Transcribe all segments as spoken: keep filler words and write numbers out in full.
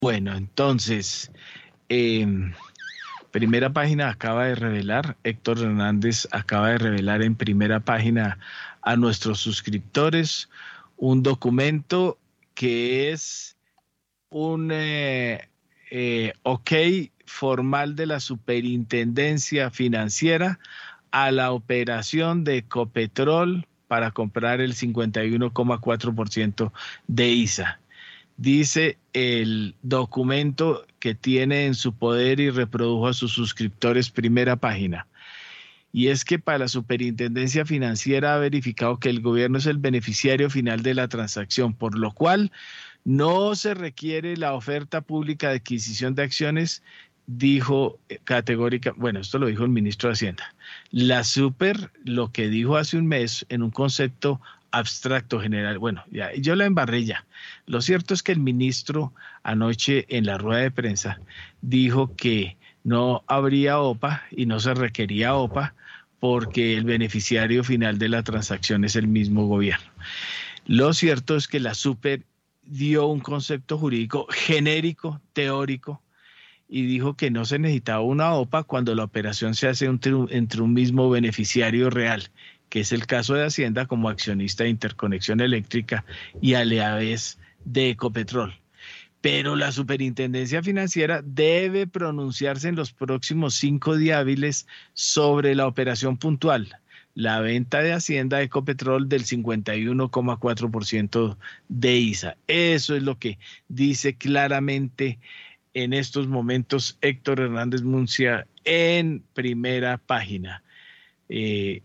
Bueno, entonces, eh, primera página acaba de revelar, Héctor Hernández acaba de revelar en primera página a nuestros suscriptores un documento que es un eh, eh, ok formal de la Superintendencia Financiera a la operación de Ecopetrol para comprar el cincuenta y uno coma cuatro por ciento de I S A. Dice el documento que tiene en su poder y reprodujo a sus suscriptores primera página. Y es que para la Superintendencia Financiera ha verificado que el gobierno es el beneficiario final de la transacción, por lo cual no se requiere la oferta pública de adquisición de acciones, dijo categórica, bueno, esto lo dijo el ministro de Hacienda. La Super lo que dijo hace un mes en un concepto abstracto general, bueno, ya, yo la embarré ya. Lo cierto es que el ministro anoche en la rueda de prensa dijo que no habría O P A y no se requería O P A porque el beneficiario final de la transacción es el mismo gobierno. Lo cierto es que la Super dio un concepto jurídico genérico, teórico, y dijo que no se necesitaba una O P A cuando la operación se hace entre un, entre un mismo beneficiario real, que es el caso de Hacienda como accionista de Interconexión Eléctrica y a la vez de Ecopetrol. Pero la Superintendencia Financiera debe pronunciarse en los próximos cinco días hábiles sobre la operación puntual, la venta de Hacienda de Ecopetrol del cincuenta y uno coma cuatro por ciento de I S A. Eso es lo que dice claramente en estos momentos Héctor Hernández Muncia en primera página. Eh,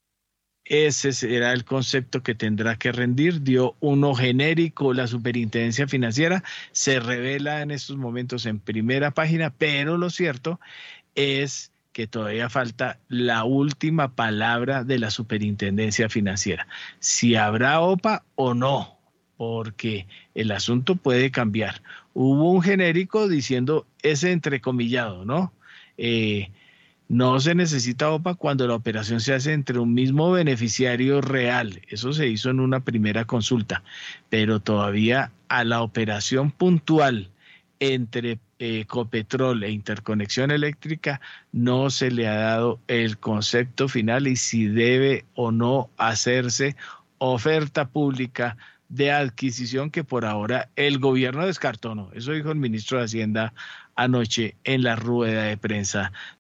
ese será el concepto que tendrá que rendir. Dio uno genérico, la Superintendencia Financiera se revela en estos momentos en primera página, pero lo cierto es que todavía falta la última palabra de la Superintendencia Financiera. Si habrá O P A o no, porque el asunto puede cambiar. Hubo un genérico diciendo ese entrecomillado, ¿no? Eh, no se necesita O P A cuando la operación se hace entre un mismo beneficiario real. Eso se hizo en una primera consulta, pero todavía a la operación puntual entre Ecopetrol e Interconexión Eléctrica no se le ha dado el concepto final y si debe o no hacerse oferta pública de adquisición que por ahora el gobierno descartó, ¿no? Eso dijo el ministro de Hacienda anoche en la rueda de prensa